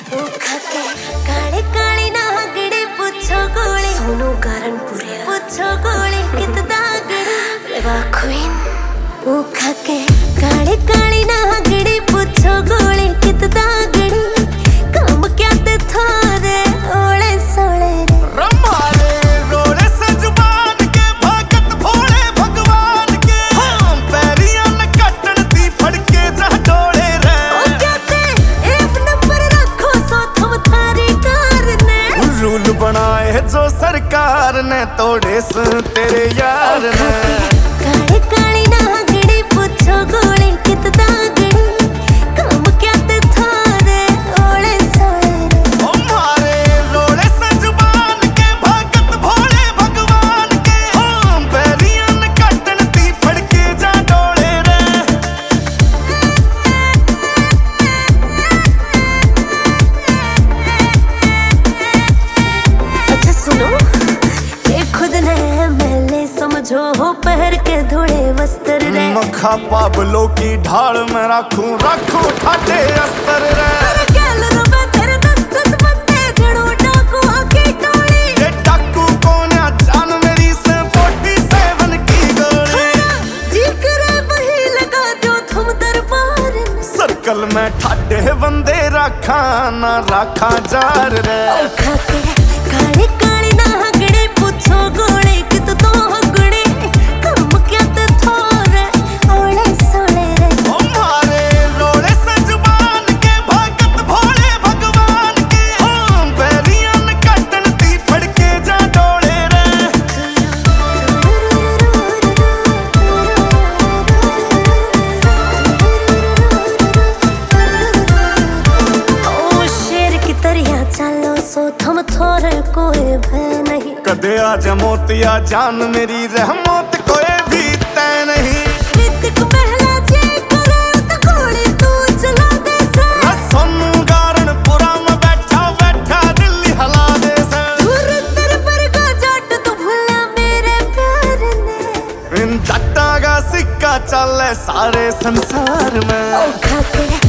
खाके काले काली नागड़े पुछो गोले सोनू कारण पुरे पुछो गोले कित दागड़े वा क्वीन वो खाके काले काली नागड़े पुछो गोले कित दागड़े काम क्या ते थारे ओले सोले रे रमारे रोले से जुबान के भगत भोले भगवान के हम पैरियां न कटन दी फड़के जा डोले रे ओ क्या ते एक नंबर रखो सो तुम थारी कार ने रूल बनाए जो सरकार ने तोड़े स तेरे यार ने काले काली नागड़े पुछो गोले कित दागड़े काम क्या ते थारे ओले सोले रे हमारे रोले से जुबान के भगत भोले भगवान के हम पैरियां न कटन दी फड़के जा डोले रे अच्छा सुनो ये खुद ने मैले समझो हो पहर के धोड़े वस्त्र रे मखा पाबलो की ढाल में रखूं ठाटे अस्तर रे कैल रुपए तेरे दस बत्ते जड़ो डाकू आके टोली ये डाकू कौन है जान मेरी से 47 की गोली जी करे वही लगा दो तुम दरबार में सर्कल में ठाटे बंदे रखा ना रखा जार रे खाके काले काली नागड़े पुछो गोले कित तो हगड़े काम क्या ते थोरे ओले सोले रे हमारे रोले से जुबान के भगत भोले भगवान के हम पैरियां न कटन दी फड़के जा डोले रे ओ शेर की तरिया चलो सो थम थोरे कोई भय नहीं कदे आज मोतिया जान मेरी रहमत कोई भी तय नहीं ऋतिक पहला जे करे तो गोली तू चला दे से सोनू गारण पुरा में बैठा बैठा दिल्ली हला दे से दूर तेरे पर का जट तू भूला मेरे प्यार ने इन जट्टा का सिक्का चले सारे संसार में ओ खाके